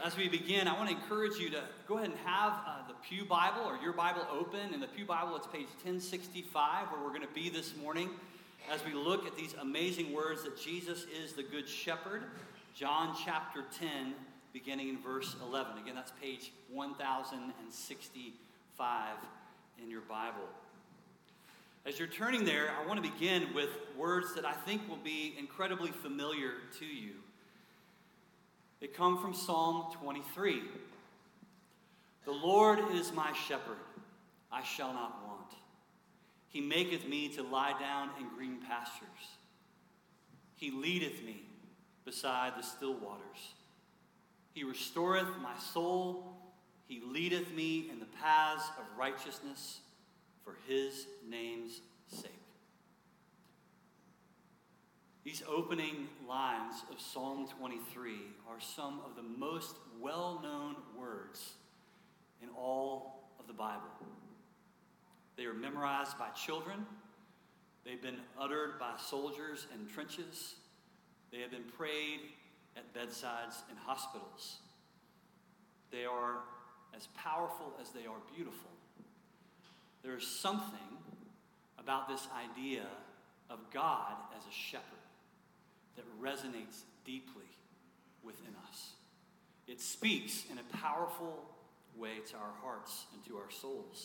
As we begin, I want to encourage you to go ahead and have the Pew Bible or your Bible open. In the Pew Bible, it's page 1065, where we're going to be this morning as we look at these amazing words that Jesus is the Good Shepherd. John chapter 10, beginning in verse 11. Again, that's page 1065 in your Bible. As you're turning there, I want to begin with words that I think will be incredibly familiar to you. They come from Psalm 23. The Lord is my shepherd, I shall not want. He maketh me to lie down in green pastures. He leadeth me beside the still waters. He restoreth my soul. He leadeth me in the paths of righteousness for his name's sake. These opening lines of Psalm 23 are some of the most well-known words in all of the Bible. They are memorized by children. They've been uttered by soldiers in trenches. They have been prayed at bedsides in hospitals. They are as powerful as they are beautiful. There is something about this idea of God as a shepherd that resonates deeply within us. It speaks in a powerful way to our hearts and to our souls.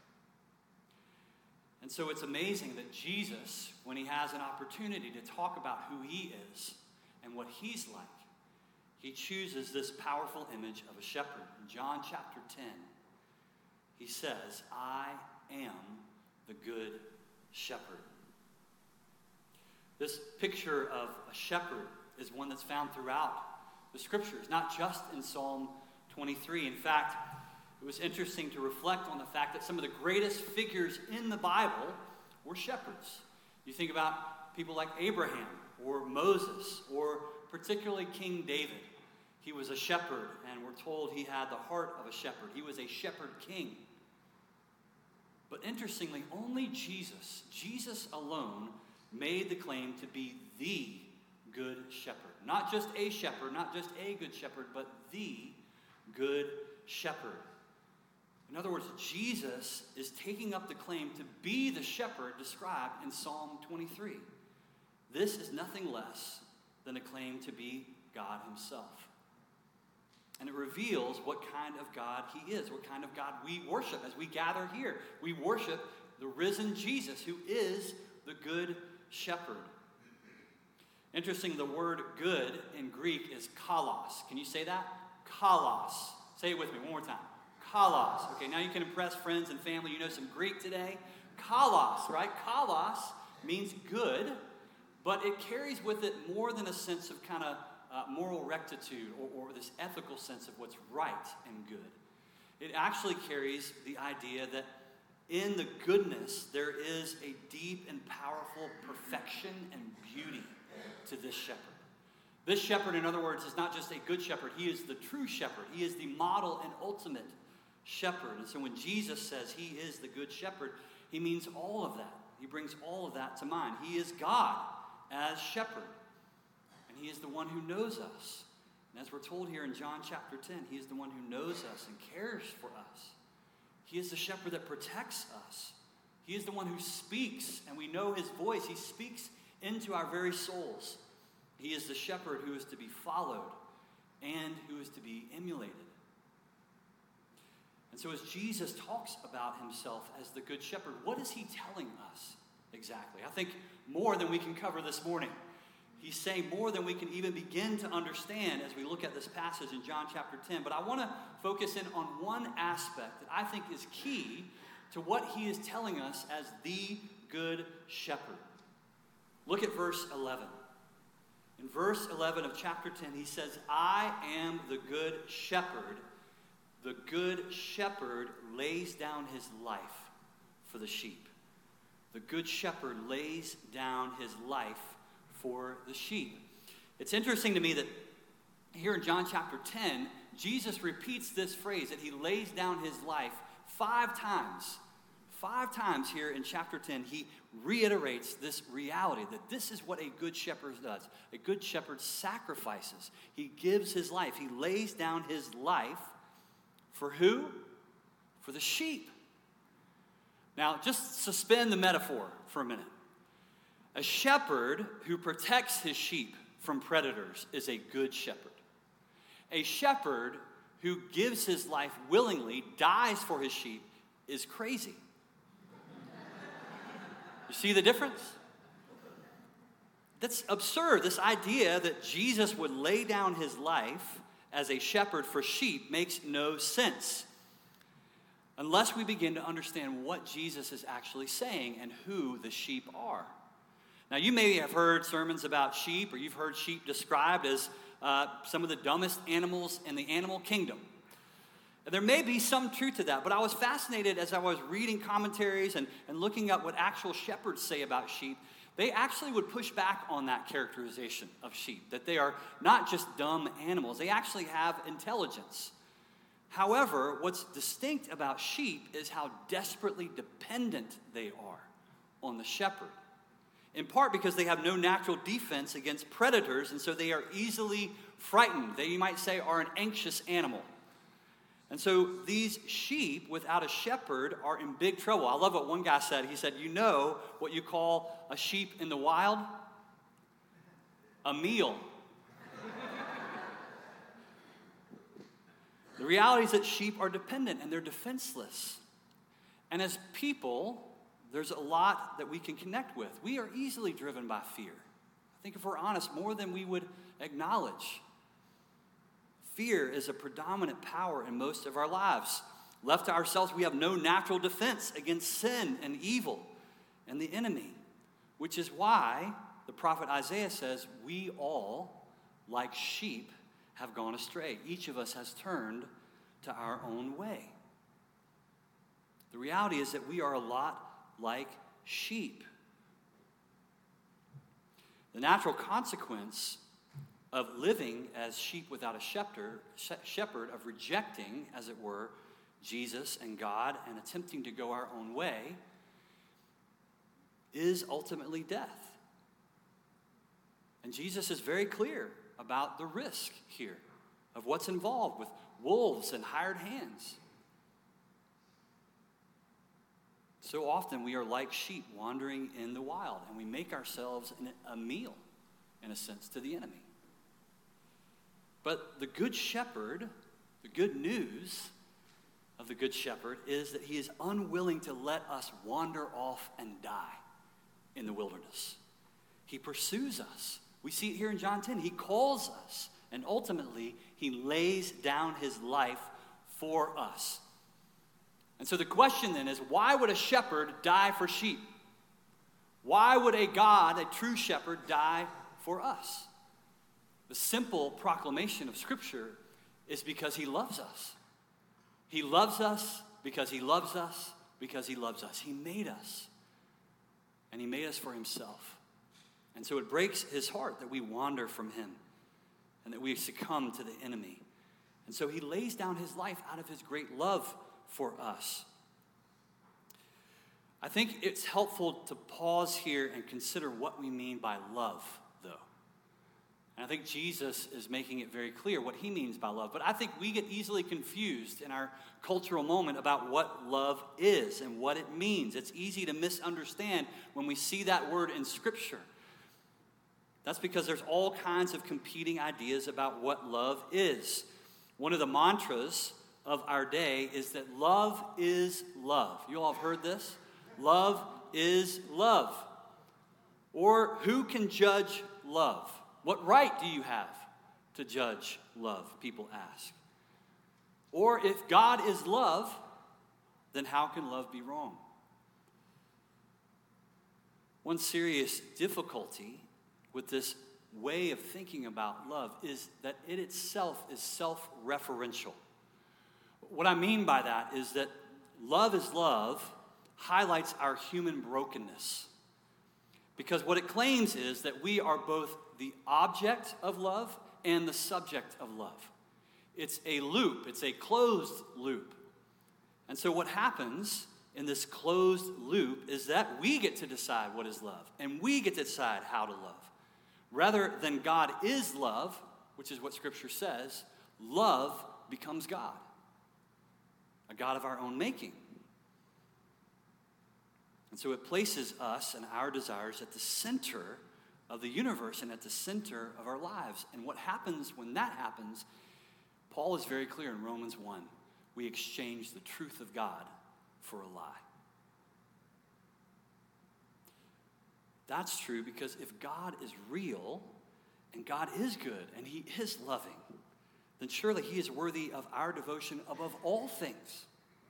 And so it's amazing that Jesus, when he has an opportunity to talk about who he is and what he's like, he chooses this powerful image of a shepherd. In John chapter 10, he says, I am the good shepherd. This picture of a shepherd is one that's found throughout the scriptures, not just in Psalm 23. In fact, it was interesting to reflect on the fact that some of the greatest figures in the Bible were shepherds. You think about people like Abraham or Moses or particularly King David. He was a shepherd, and we're told he had the heart of a shepherd. He was a shepherd king. But interestingly, only Jesus alone, made the claim to be the good shepherd. Not just a shepherd, not just a good shepherd, but the good shepherd. In other words, Jesus is taking up the claim to be the shepherd described in Psalm 23. This is nothing less than a claim to be God himself. And it reveals what kind of God he is, what kind of God we worship as we gather here. We worship the risen Jesus, who is the good shepherd. Interesting, the word good in Greek is kalos. Can you say that? Kalos. Say it with me one more time. Kalos. Okay, now you can impress friends and family. You know some Greek today. Kalos, right? Kalos means good, but it carries with it more than a sense of kind of moral rectitude or this ethical sense of what's right and good. It actually carries the idea that in the goodness, there is a deep and powerful perfection and beauty to this shepherd. This shepherd, in other words, is not just a good shepherd. He is the true shepherd. He is the model and ultimate shepherd. And so when Jesus says he is the good shepherd, he means all of that. He brings all of that to mind. He is God as shepherd. And he is the one who knows us. And as we're told here in John chapter 10, he is the one who knows us and cares for us. He is the shepherd that protects us. He is the one who speaks, and we know his voice. He speaks into our very souls. He is the shepherd who is to be followed and who is to be emulated. And so as Jesus talks about himself as the good shepherd, what is he telling us exactly? I think more than we can cover this morning. He's saying more than we can even begin to understand as we look at this passage in John chapter 10. But I want to focus in on one aspect that I think is key to what he is telling us as the good shepherd. Look at verse 11. In verse 11 of chapter 10, he says, I am the good shepherd. The good shepherd lays down his life for the sheep. The good shepherd lays down his life for the sheep. It's interesting to me that here in John chapter 10, Jesus repeats this phrase that he lays down his life 5 times. 5 times here in chapter 10, he reiterates this reality that this is what a good shepherd does. A good shepherd sacrifices. He gives his life. He lays down his life for who? For the sheep. Now, just suspend the metaphor for a minute. A shepherd who protects his sheep from predators is a good shepherd. A shepherd who gives his life willingly, dies for his sheep, is crazy. You see the difference? That's absurd. This idea that Jesus would lay down his life as a shepherd for sheep makes no sense unless we begin to understand what Jesus is actually saying and who the sheep are. Now, you may have heard sermons about sheep, or you've heard sheep described as some of the dumbest animals in the animal kingdom. There may be some truth to that, but I was fascinated as I was reading commentaries and looking up what actual shepherds say about sheep. They actually would push back on that characterization of sheep, that they are not just dumb animals. They actually have intelligence. However, what's distinct about sheep is how desperately dependent they are on the shepherd. In part because they have no natural defense against predators, and so they are easily frightened. They, you might say, are an anxious animal. And so these sheep without a shepherd are in big trouble. I love what one guy said. He said, you know what you call a sheep in the wild? A meal. The reality is that sheep are dependent and they're defenseless. And as people, there's a lot that we can connect with. We are easily driven by fear. I think if we're honest, more than we would acknowledge. Fear is a predominant power in most of our lives. Left to ourselves, we have no natural defense against sin and evil and the enemy, which is why the prophet Isaiah says, we all, like sheep, have gone astray. Each of us has turned to our own way. The reality is that we are a lot like sheep. The natural consequence of living as sheep without a shepherd, of rejecting, as it were, Jesus and God and attempting to go our own way, is ultimately death. And Jesus is very clear about the risk here of what's involved with wolves and hired hands. So often we are like sheep wandering in the wild, and we make ourselves a meal, in a sense, to the enemy. But the good shepherd, the good news of the good shepherd is that he is unwilling to let us wander off and die in the wilderness. He pursues us. We see it here in John 10. He calls us, and ultimately he lays down his life for us. And so the question then is, why would a shepherd die for sheep? Why would a God, a true shepherd, die for us? The simple proclamation of Scripture is because he loves us. He loves us because he loves us because he loves us. He made us, and he made us for himself. And so it breaks his heart that we wander from him and that we succumb to the enemy. And so he lays down his life out of his great love for us. I think it's helpful to pause here and consider what we mean by love, though. And I think Jesus is making it very clear what he means by love. But I think we get easily confused in our cultural moment about what love is and what it means. It's easy to misunderstand when we see that word in Scripture. That's because there's all kinds of competing ideas about what love is. One of the mantras of our day is that love is love. You all have heard this? Love is love. Or who can judge love? What right do you have to judge love? People ask. Or if God is love, then how can love be wrong? One serious difficulty with this way of thinking about love is that it itself is self-referential. What I mean by that is that love is love highlights our human brokenness. Because what it claims is that we are both the object of love and the subject of love. It's a loop. It's a closed loop. And so what happens in this closed loop is that we get to decide what is love, and we get to decide how to love. Rather than God is love, which is what Scripture says, love becomes God, a God of our own making. And so it places us and our desires at the center of the universe and at the center of our lives. And what happens when that happens, Paul is very clear in Romans 1. We exchange the truth of God for a lie. That's true because if God is real and God is good and he is loving, then surely he is worthy of our devotion above all things.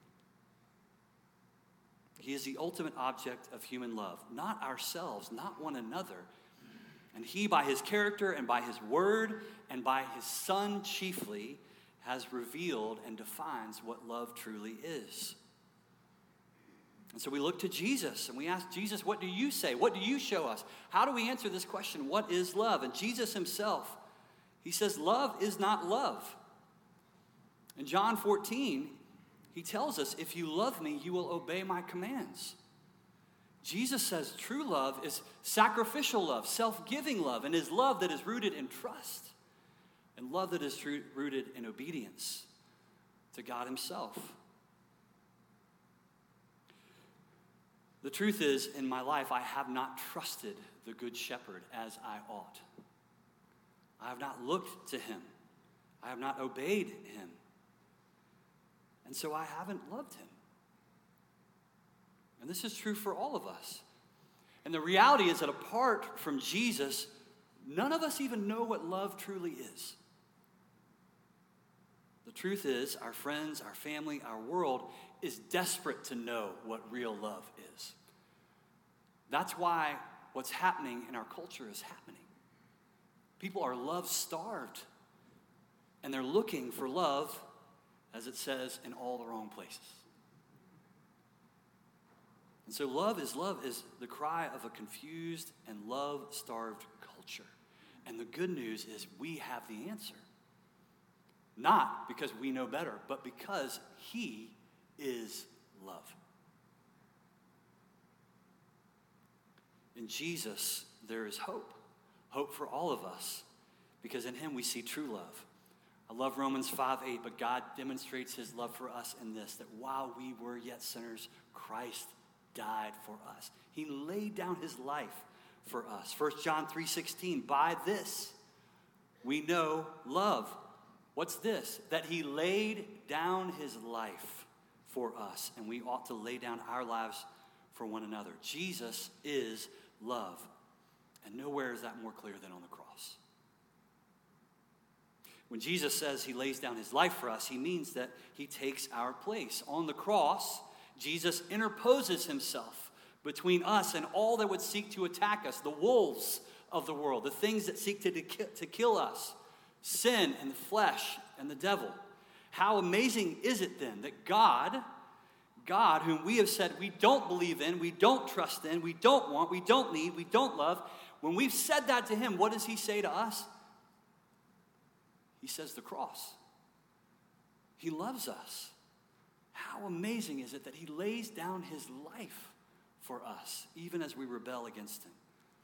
He is the ultimate object of human love, not ourselves, not one another. And he, by his character and by his word and by his Son chiefly, has revealed and defines what love truly is. And so we look to Jesus and we ask Jesus, what do you say? What do you show us? How do we answer this question? What is love? And Jesus himself, he says, love is not love. In John 14, he tells us, if you love me, you will obey my commands. Jesus says true love is sacrificial love, self-giving love, and is love that is rooted in trust and love that is rooted in obedience to God himself. The truth is, in my life, I have not trusted the Good Shepherd as I ought. I have not looked to him. I have not obeyed him. And so I haven't loved him. And this is true for all of us. And the reality is that apart from Jesus, none of us even know what love truly is. The truth is, our friends, our family, our world is desperate to know what real love is. That's why what's happening in our culture is happening. People are love-starved, and they're looking for love, as it says, in all the wrong places. And so love is the cry of a confused and love-starved culture. And the good news is we have the answer. Not because we know better, but because he is love. In Jesus, there is hope. Hope for all of us. Because in him we see true love. I love Romans 5:8, but God demonstrates his love for us in this, that while we were yet sinners, Christ died for us. He laid down his life for us. 1 John 3:16, by this we know love. What's this? That he laid down his life for us, and we ought to lay down our lives for one another. Jesus is love, and nowhere is that more clear than on the cross. When Jesus says he lays down his life for us, he means that he takes our place. On the cross, Jesus interposes himself between us and all that would seek to attack us, the wolves of the world, the things that seek to kill us, sin and the flesh and the devil. How amazing is it then that God, whom we have said we don't believe in, we don't trust in, we don't want, we don't need, we don't love, when we've said that to him, what does he say to us? He says the cross. He loves us. How amazing is it that he lays down his life for us, even as we rebel against him?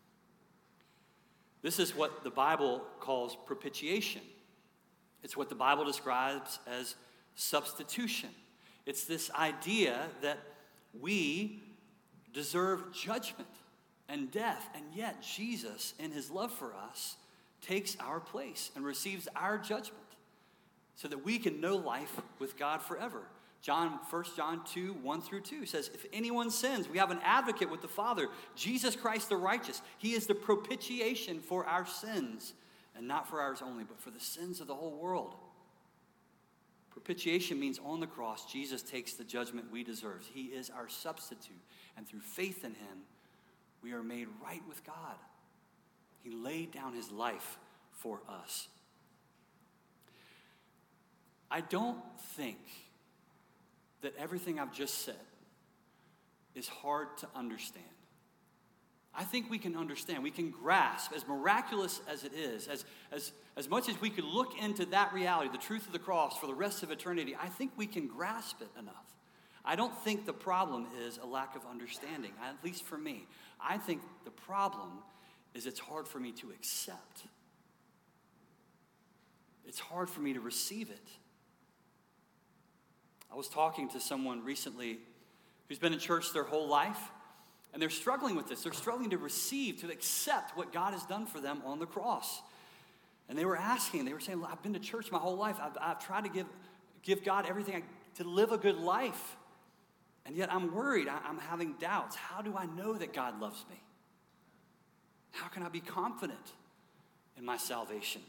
This is what the Bible calls propitiation. It's what the Bible describes as substitution. It's this idea that we deserve judgment and death, and yet Jesus, in his love for us, takes our place and receives our judgment so that we can know life with God forever. 1 John 2, 1 through 2 says, if anyone sins, we have an advocate with the Father, Jesus Christ the righteous. He is the propitiation for our sins, and not for ours only, but for the sins of the whole world. Propitiation means on the cross, Jesus takes the judgment we deserve. He is our substitute, and through faith in him, we are made right with God. He laid down his life for us. I don't think that everything I've just said is hard to understand. I think we can understand, we can grasp, as miraculous as it is, as much as we could look into that reality, the truth of the cross for the rest of eternity, I think we can grasp it enough. I don't think the problem is a lack of understanding, at least for me. I think the problem is it's hard for me to accept. It's hard for me to receive it. I was talking to someone recently who's been in church their whole life, and they're struggling with this. They're struggling to receive, to accept what God has done for them on the cross. And they were saying, I've been to church my whole life. I've tried to give God everything to live a good life. And yet I'm worried. I'm having doubts. How do I know that God loves me? How can I be confident in my salvation?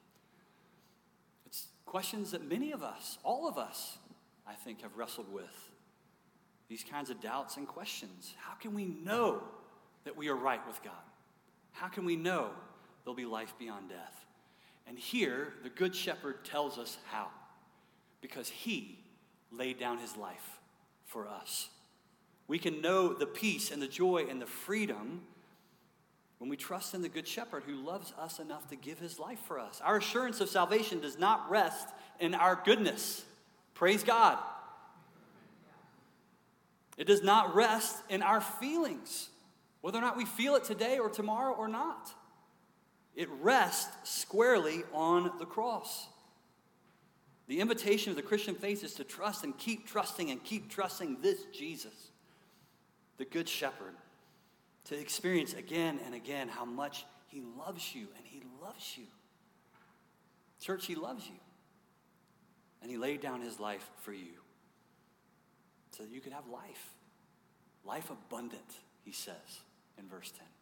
It's questions that many of us, all of us, I think, have wrestled with. These kinds of doubts and questions. How can we know that we are right with God? How can we know there'll be life beyond death? And here, the Good Shepherd tells us how. Because he laid down his life for us. We can know the peace and the joy and the freedom when we trust in the Good Shepherd who loves us enough to give his life for us. Our assurance of salvation does not rest in our goodness. Praise God. It does not rest in our feelings, whether or not we feel it today or tomorrow or not. It rests squarely on the cross. The invitation of the Christian faith is to trust and keep trusting this Jesus, the Good Shepherd, to experience again and again how much he loves you, and he loves you. Church, he loves you. And he laid down his life for you so that you could have life. Life abundant, he says in verse 10.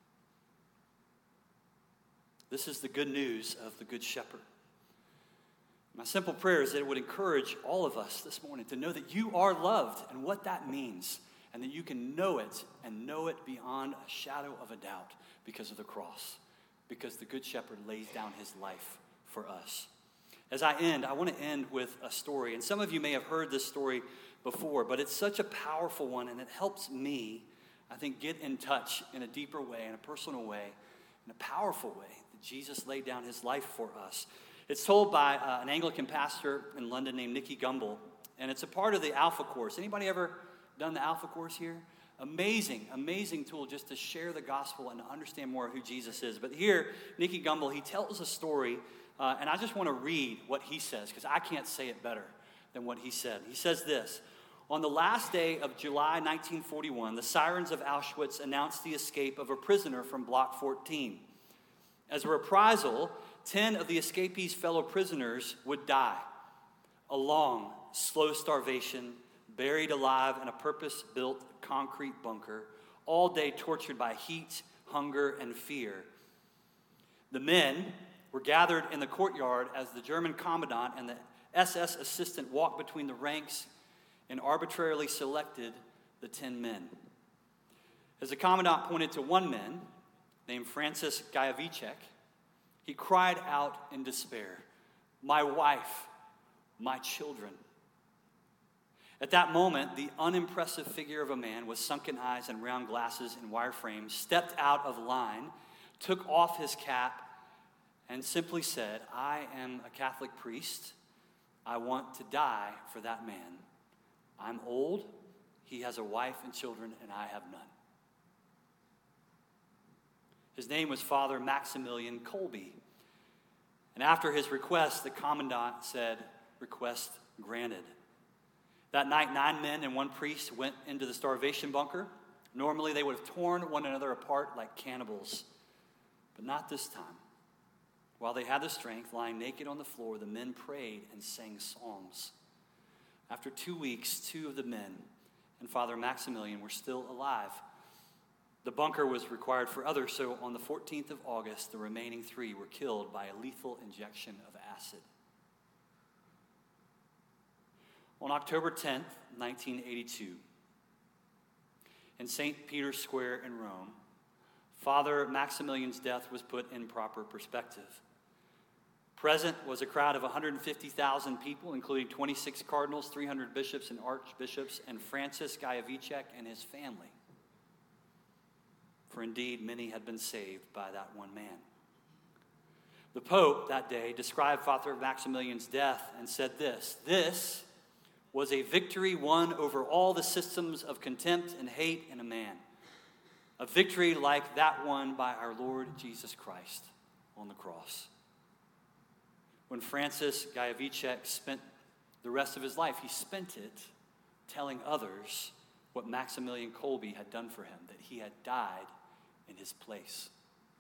This is the good news of the Good Shepherd. My simple prayer is that it would encourage all of us this morning to know that you are loved and what that means, and that you can know it and know it beyond a shadow of a doubt because of the cross, because the Good Shepherd lays down his life for us. As I end, I want to end with a story, and some of you may have heard this story before, but it's such a powerful one, and it helps me, I think, get in touch in a deeper way, in a personal way, in a powerful way, that Jesus laid down his life for us. It's told by an Anglican pastor in London named Nicky Gumbel, and it's a part of the Alpha Course. Anybody ever done the Alpha Course here? Amazing, amazing tool just to share the gospel and to understand more of who Jesus is. But here, Nicky Gumbel, he tells a story, and I just want to read what he says, because I can't say it better than what he said. He says this: on the last day of July 1941, the sirens of Auschwitz announced the escape of a prisoner from Block 14. As a reprisal, 10 of the escapees' fellow prisoners would die. A long, slow starvation, buried alive in a purpose-built concrete bunker, all day tortured by heat, hunger, and fear. The men were gathered in the courtyard as the German commandant and the SS assistant walked between the ranks and arbitrarily selected the 10 men. As the commandant pointed to one man named Francis Gajowicek, he cried out in despair, "My wife, my children." At that moment, the unimpressive figure of a man with sunken eyes and round glasses and wire frames stepped out of line, took off his cap, and simply said, "I am a Catholic priest. I want to die for that man. I'm old, he has a wife and children, and I have none." His name was Father Maximilian Kolbe. And after his request, the commandant said, "Request granted." That night, 9 men and 1 priest went into the starvation bunker. Normally, they would have torn one another apart like cannibals, but not this time. While they had the strength, lying naked on the floor, the men prayed and sang psalms. After 2 weeks, 2 of the men and Father Maximilian were still alive. The bunker was required for others, so on the 14th of August, the remaining 3 were killed by a lethal injection of acid. On October 10th, 1982, in St. Peter's Square in Rome, Father Maximilian's death was put in proper perspective. Present was a crowd of 150,000 people, including 26 cardinals, 300 bishops and archbishops, and Francis Gajowicek and his family. For indeed, many had been saved by that one man. The Pope that day described Father Maximilian's death and said this: "This was a victory won over all the systems of contempt and hate in a man. A victory like that won by our Lord Jesus Christ on the cross. When Francis Gajowczyk spent the rest of his life, he spent it telling others what Maximilian Kolbe had done for him, that he had died in his place.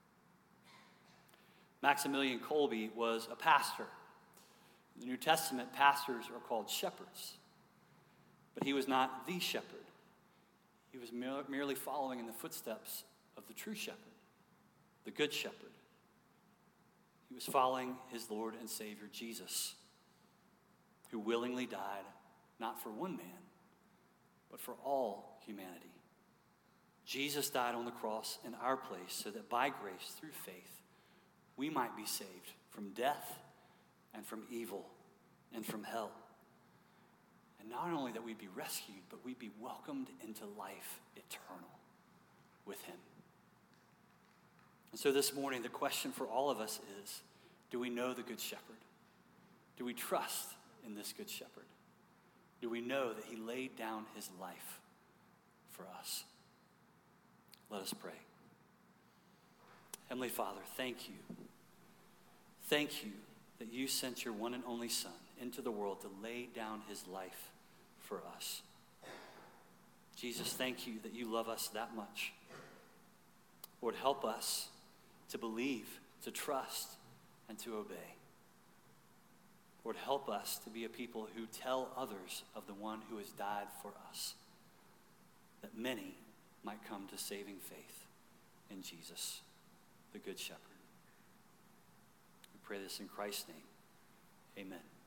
Maximilian Kolbe was a pastor. In the New Testament, pastors are called shepherds. But he was not the shepherd. He was merely following in the footsteps of the true shepherd, the good shepherd. He was following his Lord and Savior Jesus, who willingly died not for one man, but for all humanity. Jesus died on the cross in our place so that by grace, through faith, we might be saved from death and from evil and from hell. And not only that we'd be rescued, but we'd be welcomed into life eternal with him. And so this morning, the question for all of us is, do we know the Good Shepherd? Do we trust in this Good Shepherd? Do we know that he laid down his life for us? Let us pray. Heavenly Father, thank you. Thank you that you sent your one and only Son into the world to lay down his life for us. Jesus, thank you that you love us that much. Lord, help us to believe, to trust, and to obey. Lord, help us to be a people who tell others of the one who has died for us, that many might come to saving faith in Jesus, the Good Shepherd. We pray this in Christ's name. Amen.